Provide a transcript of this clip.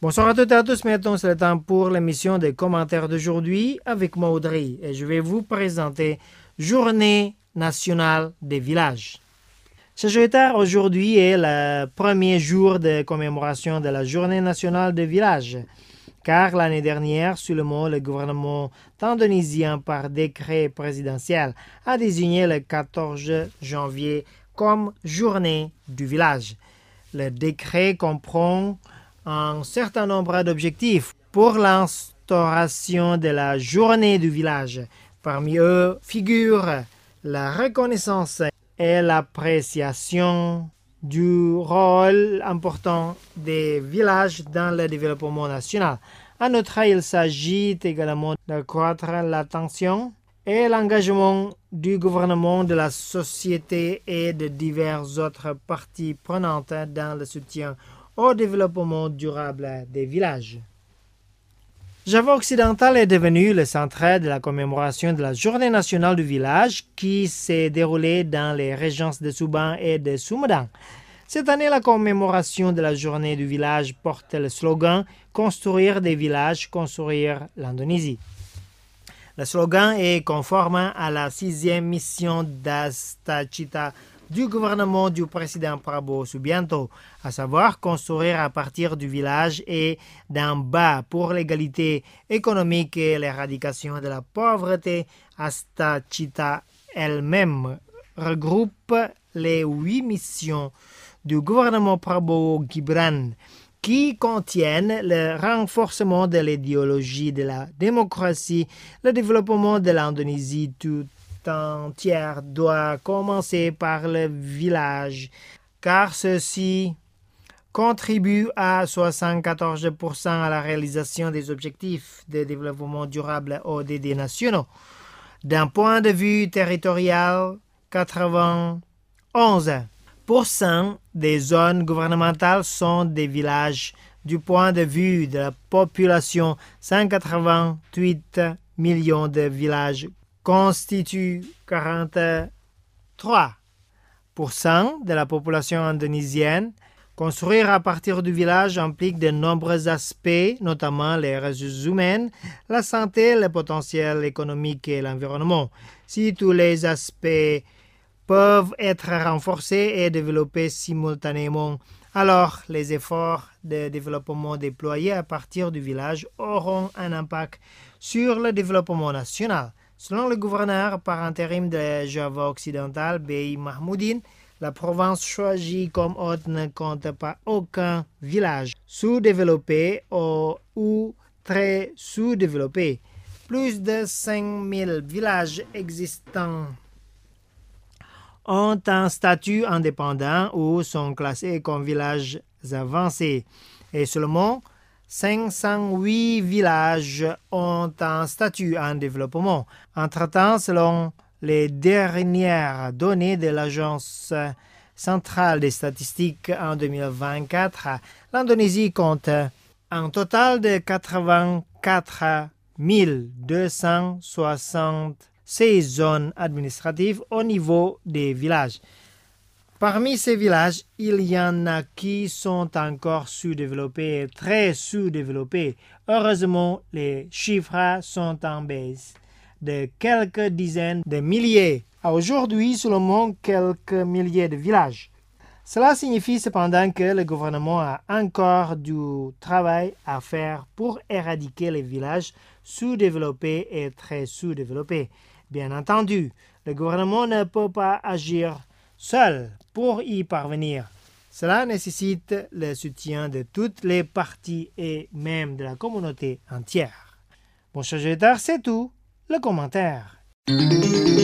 Bonsoir à toutes et à tous. Maintenant, c'est le temps pour l'émission des commentaires d'aujourd'hui avec moi, Audrey. Et je vais vous présenter Journée nationale des villages. Saggiatare, aujourd'hui est le premier jour de commémoration de la Journée nationale des villages. Car l'année dernière, seulement le gouvernement indonésien par décret présidentiel a désigné le 14 janvier comme Journée du village. Le décret comprend un certain nombre d'objectifs pour l'instauration de la journée du village. Parmi eux figurent la reconnaissance et l'appréciation du rôle important des villages dans le développement national. En outre, il s'agit également d'accroître l'attention et l'engagement du gouvernement, de la société et de diverses autres parties prenantes dans le soutien au développement durable des villages. Java occidental est devenu le centre de la commémoration de la Journée nationale du village qui s'est déroulée dans les régions de Subang et de Sumedang. Cette année, la commémoration de la Journée du village porte le slogan « Construire des villages, construire l'Indonésie ». Le slogan est conforme à la 6e mission d'Astacita du gouvernement du président Prabowo Subianto, à savoir construire à partir du village et d'en bas pour l'égalité économique et l'éradication de la pauvreté. Astacita elle-même regroupe les 8 missions du gouvernement Prabowo Gibran qui contiennent le renforcement de l'idéologie de la démocratie, le développement de l'Indonésie tout entière doit commencer par le village, car ceci contribue à 74% à la réalisation des objectifs de développement durable ODD nationaux. D'un point de vue territorial, 91% des zones gouvernementales sont des villages. Du point de vue de la population, 188 millions de villages constituent 43% de la population indonésienne. Construire à partir du village implique de nombreux aspects, notamment les ressources humaines, la santé, le potentiel économique et l'environnement. Si tous les aspects peuvent être renforcés et développés simultanément, alors les efforts de développement déployés à partir du village auront un impact sur le développement national. Selon le gouverneur par intérim de Java occidental, Bey Mahmoudine, la province choisie comme hôte ne compte pas aucun village sous-développé ou très sous-développé. Plus de 5000 villages existants ont un statut indépendant ou sont classés comme villages avancés. Et seulement 508 villages ont un statut en développement. Entre-temps, selon les dernières données de l'Agence centrale des statistiques en 2024, l'Indonésie compte un total de 84 266 zones administratives au niveau des villages. Parmi ces villages, il y en a qui sont encore sous-développés et très sous-développés. Heureusement, les chiffres sont en baisse de quelques dizaines de milliers à aujourd'hui seulement quelques milliers de villages. Cela signifie cependant que le gouvernement a encore du travail à faire pour éradiquer les villages sous-développés et très sous-développés. Bien entendu, le gouvernement ne peut pas agir seul pour y parvenir. Cela nécessite le soutien de toutes les parties et même de la communauté entière. Bon, chers auditeurs, c'est tout. Le commentaire.